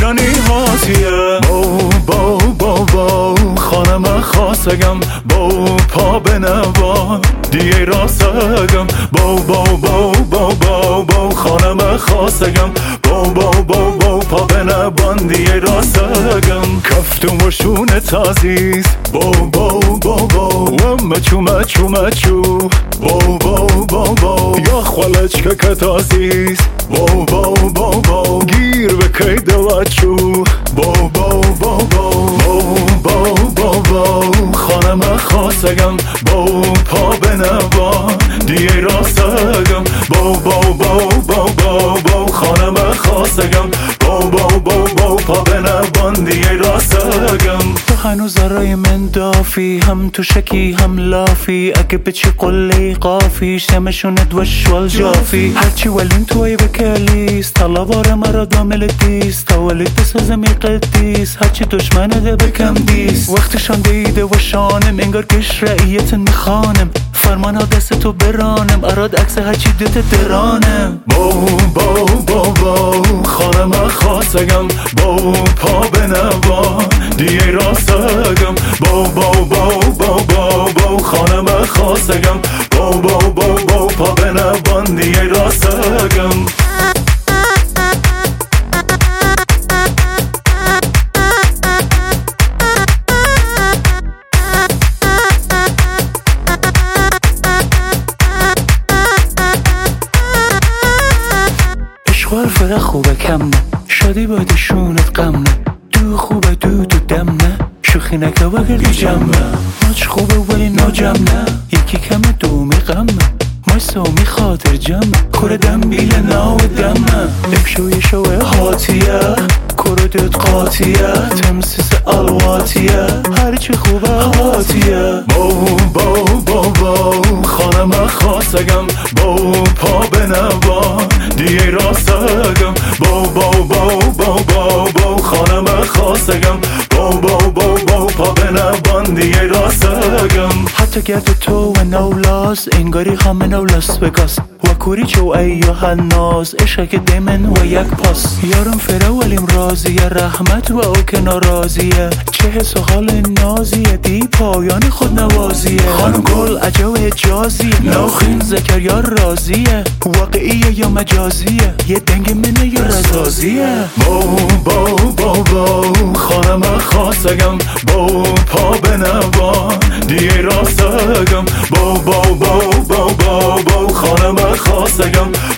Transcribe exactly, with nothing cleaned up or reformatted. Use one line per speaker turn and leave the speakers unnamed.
ایرانی هاتیه. بو بو بو بو خانم خاصگم، بو پا بنوا دیگه راستگم. بو بو بو بو بو بو خانم خاصگم، بو بو بو بو پا بنوان دیگه راستگم. کفتم و شونه تازیز، بو بو بو بو و مچو مچو مچو. بو بو بو بو یا خالج که کتازیز، بو بو بو بو گیر به کید وچو. بو بو بو بو بو بو بو خانم خاصگم، بو پا بنوا دیگه راستگم. بو بو بو بو بو بو خانم خاصگم، بو بو بو بو پا بنوان دیگه راستگم. تو هنوز برای من دافی، هم تو شکی هم لافی. اگه به چی قله قافی شمشونت و شوال جافی. هرچی ولین توی بکلیست طلبار مرا دامل دیست. تا ولید بسازم ای قدیس، هرچی دشمنه بکم دیست. وقتشان دیده و شانم انگار کش رعیت میخانم. فرمان ها دست تو برانم، اراد عکس هرچی دوت درانم. بو بو بو بو خانم خاصگم، بو پا بنوا دیگه راستگم. بو بو بو بو بو بو خانم خاصگم، بو بو بو بو پا بنوان دیگه راستگم. عشق فرق خوبه کم نه، شادی باید شونت غم نه. دو خوبه دو تو دم نه، شوخی نکه و گردی جمعه. ماچ خوبه ولی ناجم نه، یکی کم دومی غمه. مای سومی خاطر جمعه، کره دم بیل ناو دمه. امشوی شوه هاتیه، کره دوت قاطیه. تمسیس الواتیه، هرچی خوبه هاتیه. بو بو بو بو خانم خاصگم، بو پا بنوا دیگه راستگم. بو بو بو بو بو بو خانم خاصگم، بو بو بو بو پا بنوان دیگه راستگم. حتی گرد تو و نولاز انگاری همه نو لاس وگاس. و کوری چو ایو هناز عشق که دیمن و یک پاس. یارم فره ولیم راضیه، رحمت و او که ناراضیه. چه حس و حال نازیه، دی پایان خود نوازیه. خانم گل عجب اجازیه، ناخین زکریا راضیه. واقعیه یا مجازیه، یه دنگ منه یا رزازیه. بو بو بو بو خانم خاصگم، بو پا بنوا دیگه راستگم. بو بو بو بو بو بو خانم خاصگم،